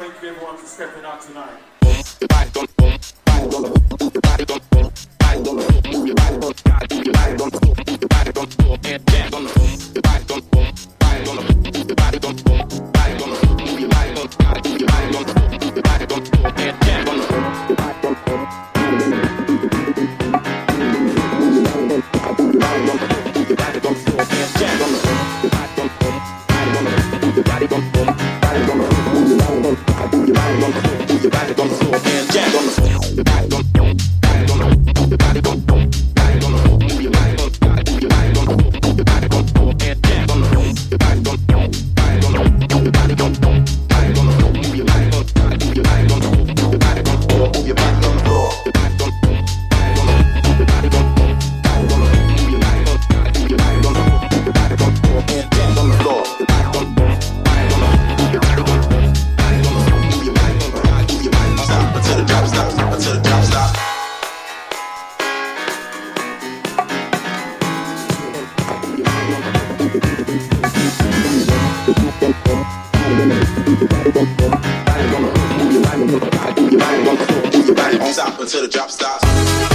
thank you everyone for stepping out tonight. Until the drop stops.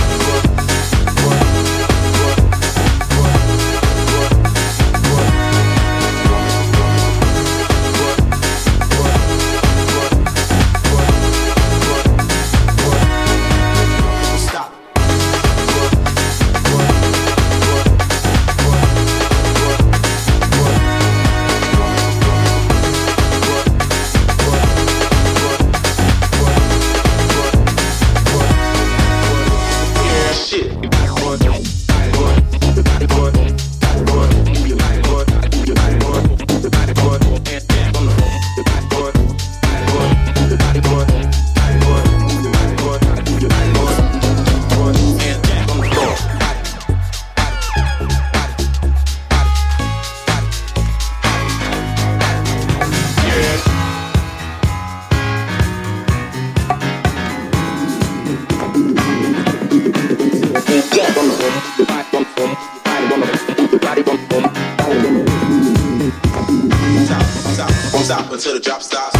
Stop until the drop stops.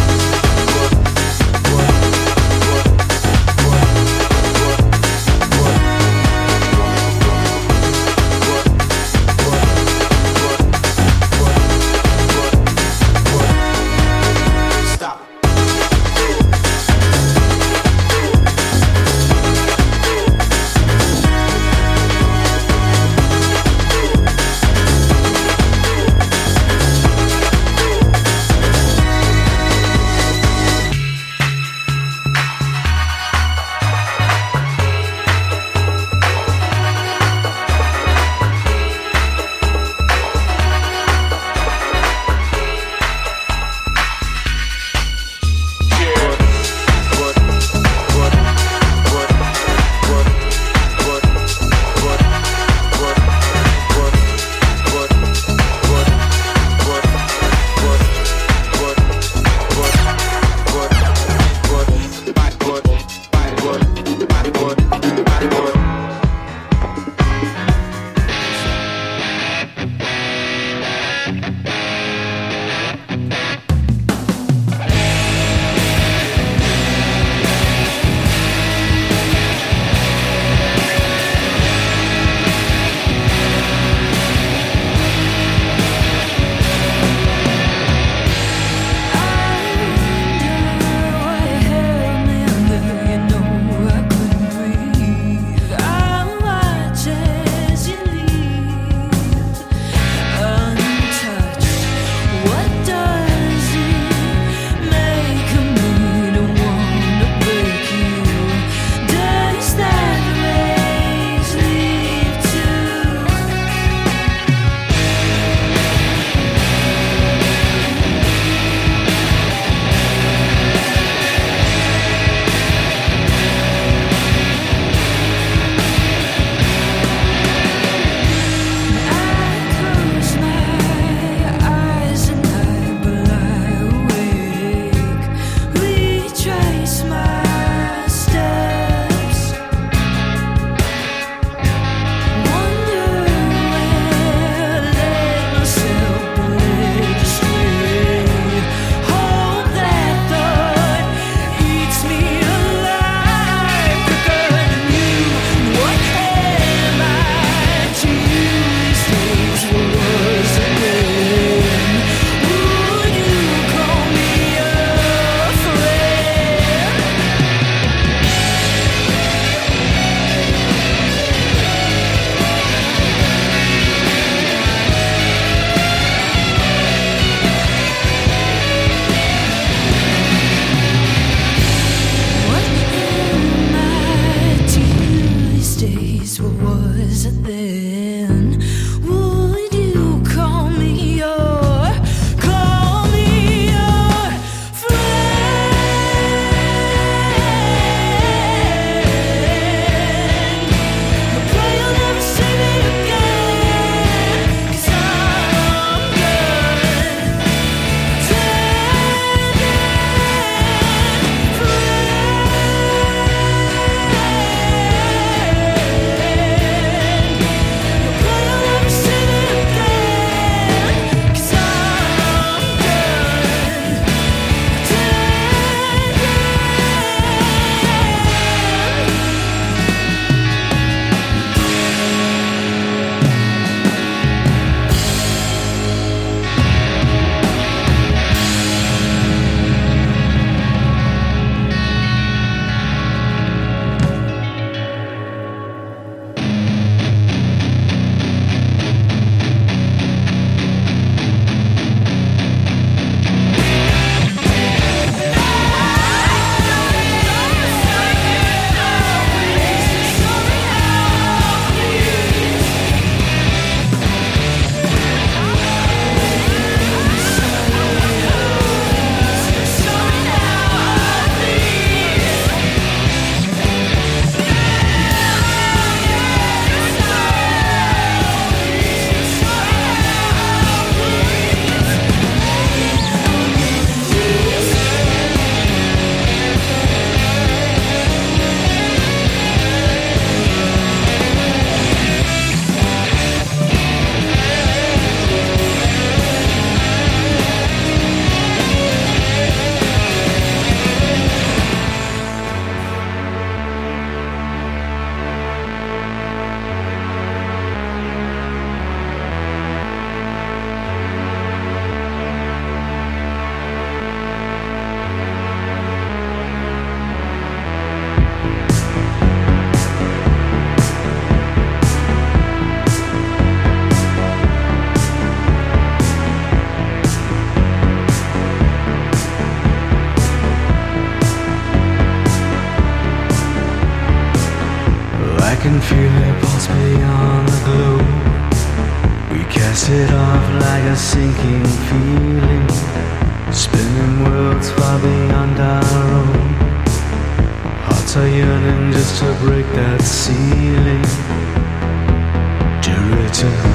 Cast it off like a sinking feeling, spinning worlds far beyond our own. Hearts are yearning just to break that ceiling, to return.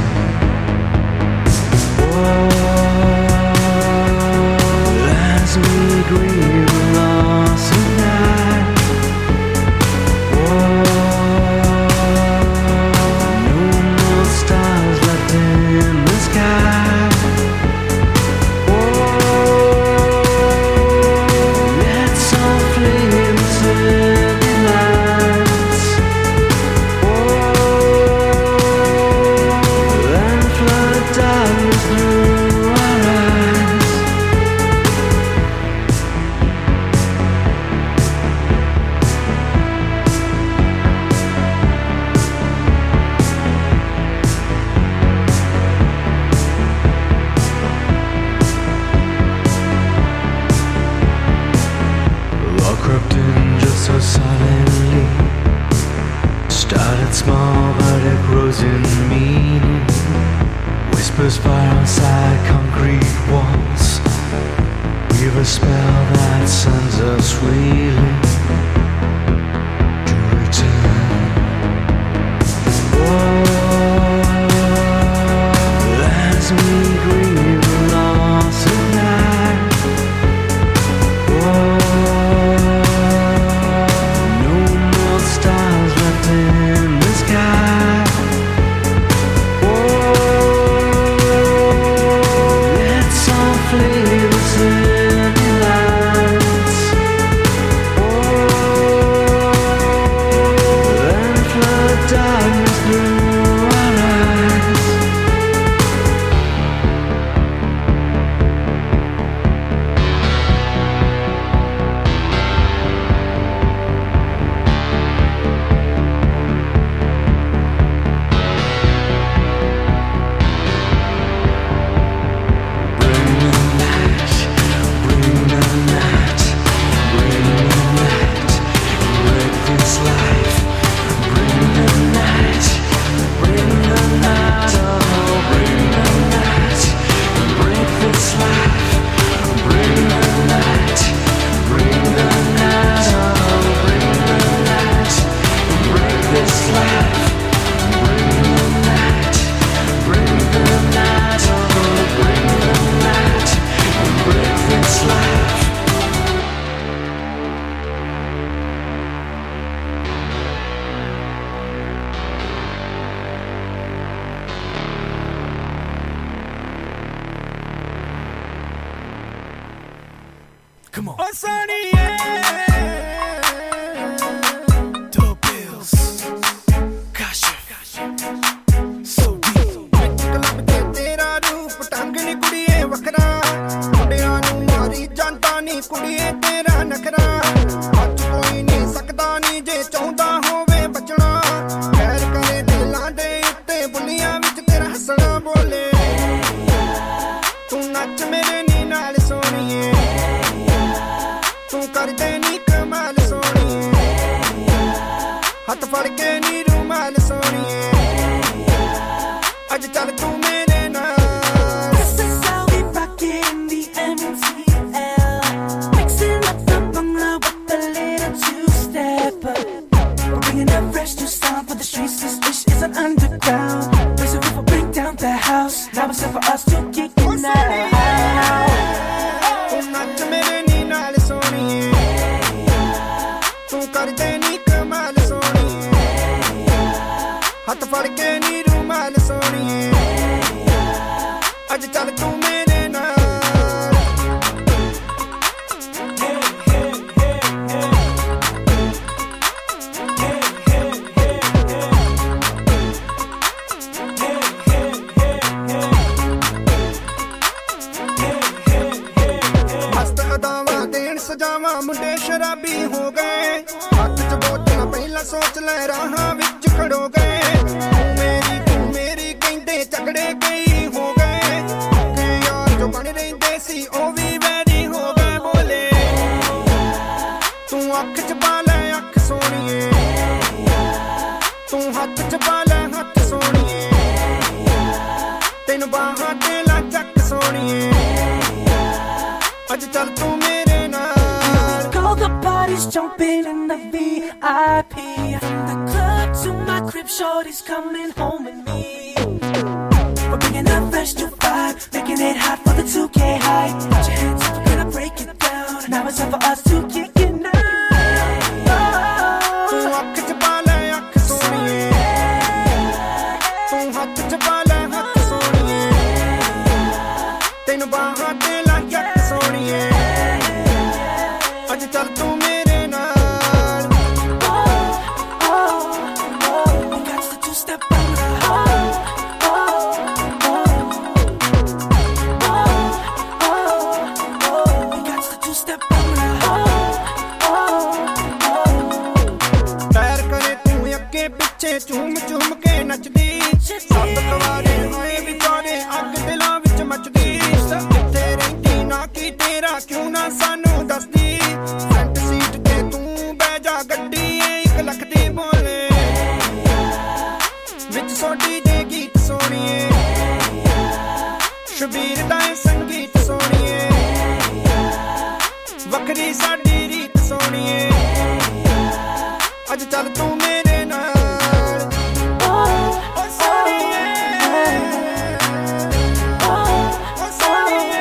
Oh, as we grieve loss tonight. Oh, no more stars left in the sky. Oh, let some flames set the lights. Oh, and flood darkness through our eyes. All crept in just so silently. Started small but it grows in meaning. Whispers fire outside concrete walls. Weave a spell that sends us reeling, to return. Oh, as we grieve loss tonight. No more stars left in the sky. Let some flames set the lights. And flood darkness through our eyes. Bring the night, bring the night, bring the night, break this life. Bring the night, bring the night, oh, bring the night, break this life. Bring the night, bring the night, oh, bring the night, break this life. Bring the night, bring the night, oh, bring the night, break this life. Come on. Dope bills. Kasha. So deep. Club ਤੇ ਤੇਰਾ ਰੂਪ ਟੰਗ ਨੀ ਕੁੜੀਏ ਵੱਖਰਾ ਮੁੰਡਿਆਂ ਨੂੰ ਮਾਰੀ ਜਾਂਦਾ ਨੀ ਕੁੜੀਏ ਤੇਰਾ ਨਖਰਾ ਅੱਜ ਕੋਈ ਨਹੀਂ ਸਕਦਾ ਨੀ ਜੇ ਚਾਹੁੰਦਾ ਹੋਵੇ ਬਚਣਾ ਖੈਰ ਕਰੇ ਦਿਲਾਂ ਦੇ ਉੱਤੇ ਬੁੱਲੀਆਂ ਵਿੱਚ ਤੇਰਾ ਹੱਸਣਾ ਬੋਲੇ ਤੂੰ ਨੱਚ ਮੇਰੇ ਨੀ ਨਾਲ ਸੋਹਣੀਏ ਤੂੰ ਕਰਦੇ ਨੀ ਕਮਾਲ ਸੋਹਣੀਏ ਹੱਥ ਫੜ ਕੇ ਨੀ ਰੁਮਾਲ ਸੋਹਣੀਏ ਅੱਜ ਚੱਲ ਤੂੰ ਮੇਰੇ ਨਾਲ This is how we rock it in the MTL. Mixing up the bungalow with a little two-step. We're bringing a fresh new sound for the streets. This dish is an underground. There's a roof will bring down the house. Now it's time for us to kick it now. ਤੂੰ ਨੱਚ ਮੇਰੇ ਨੀ ਨਾਲ ਸੋਹਣੀਏ ਤੂੰ ਕਰਦੇ ਨੀ ਕਮਾਲ ਸੋਹਣੀਏ ਹੱਥ ਫੜ ਕੇ ਨੀ ਰੁਮਾਲ ਸੋਹਣੀਏ ਅੱਜ ਚੱਲ ਤੂੰ ਮੇਰੇ ਨਾਲ ਮਸਤ ਅਦਾਵਾਂ ਦੇਣ ਸਜਾਵਾਂ ਮੁੰਡੇ ਸ਼ਰਾਬੀ ਹੋ ਗਏ ਹੱਥ 'ਚ ਬੋਤਲ ਪਹਿਲਾਂ ਸੋਚ ਲੈ ਰਾਹਾਂ ਵਿੱਚ ਖੜੋ ਗਏ ਤੂੰ ਮੇਰੀ ਕਹਿੰਦੇ ਝਗੜੇ ਕਈ ਹੋ ਗਏ ਕਿ ਯਾਰ ਜੋ ਬਣ ਰਹਿੰਦੇ ਸੀ ਉਹ ਵੀ ਵੈਰੀ ਹੋ ਗਏ ਬੋਲੇ ਤੂੰ ਅੱਖ 'ਚ ਪਾ ਲੈ ਅੱਖ ਸੋਹਣੀਏ ਤੂੰ ਹੱਥ 'ਚ ਪਾ ਲੈ ਹੱਥ ਸੋਹਣੀਏ ਤੈਨੂੰ ਤੈਨੂੰ ਬਾਹਾਂ ਤੇ ਲਾ ਚੱਕ ਸੋਣੀਏ ਅੱਜ ਚੱਲ ਤੂੰ ਮੇਰੇ ਨਾਲ All the parties jumping in the VIP. From the club to my crib, shorty's coming home with me. We're bringing a fresh new vibe, making it hot for the 2K high. Put your hands up, we're gonna break it down. Now it's time for us to kick it now. ਤੂੰ ਅੱਖ ਚ ਪਾ ਲੈ ਅੱਖ ਸੋਣੀਏ ਤੂੰ ਹੱਥ ਚ ਪਾ ਲੈ ਹੱਥ ਸੋਣੀਏ ਤੈਨੂੰ ਬਾਹਾਂ ਤੇ ਲਾ ਚੱਕ ਸੋਣੀਏ ਅੱਜ ਚੱਲ ਤੂੰ ਮੇਰੇ ਨਾਲ We got the two-step booty. We got the two-step booty. ਪੈਰ ਕਰੇ ਤੂੰ ਅੱਗੇ ਪਿੱਛੇ ਝੂਮ ਝੂਮ ਕੇ ਨੱਚਦੀ ਸਭ ਕਵਾਰੇ ਹੋਏ ਵਿਚਾਰੇ ਅੱਗ ਦਿਲਾਂ ਵਿੱਚ ਮੱਚਦੀ ਕਿੱਥੇ ਰਹਿੰਦੀ ਨਾ ਕੀ ਤੇਰਾ ਕਿਉਂ ਨਾ ਸਾਨੂੰ ਦੱਸਦੀ ਫਰੰਟ ਸੀਟ ਤੇ ਤੂੰ ਬਹਿ ਜਾ ਗੱਡੀ ਏ 1 ਲੱਖ ਦੀ ਬੋਲੇ ਵਿੱਚ ਸੋਡੀ ਦੇ ਗੀਤ ਸੋਣੀਏ ਸ਼ਬੀਰ ਦਾ ਏ ਸੰਗੀਤ ਸੋਣੀਏ ਵੱਖਰੀ ਸਾਡੀ ਰੀਤ ਸੋਣੀਏ ਅੱਜ ਚੱਲ ਤੂੰ ਮੇਰੇ ਨਾਲ ਓ ਸੋਣੀਏ ਓ ਸੋਣੀਏ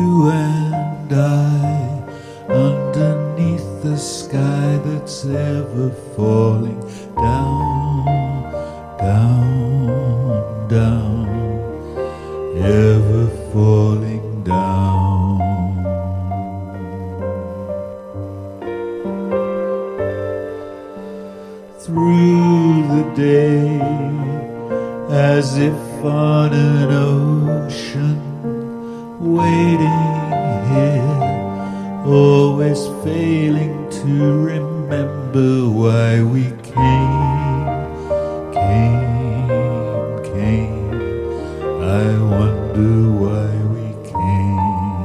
you and I underneath the sky that's ever falling down, down, down, ever falling down. Through the day, as if on an ocean, waiting here, always failing to remember why we came. I wonder why we came.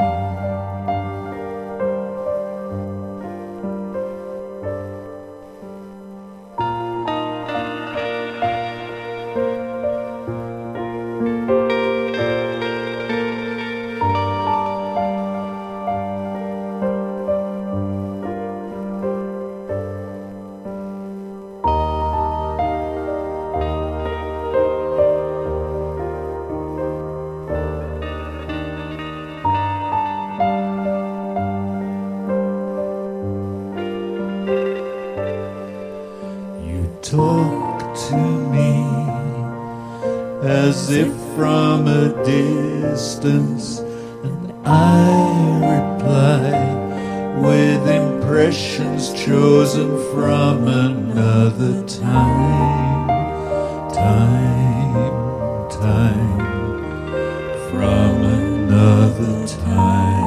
Talk to me as if from a distance, and I reply with impressions chosen from another time, from another time.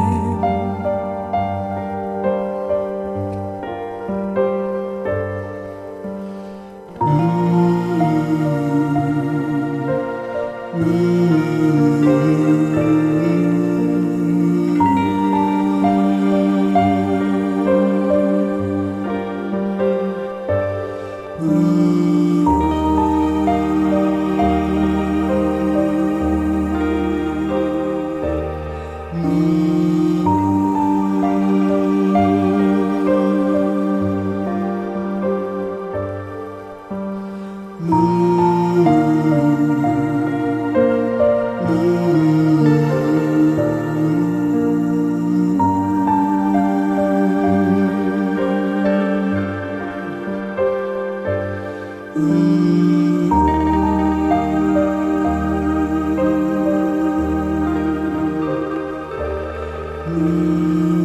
Mm-hmm.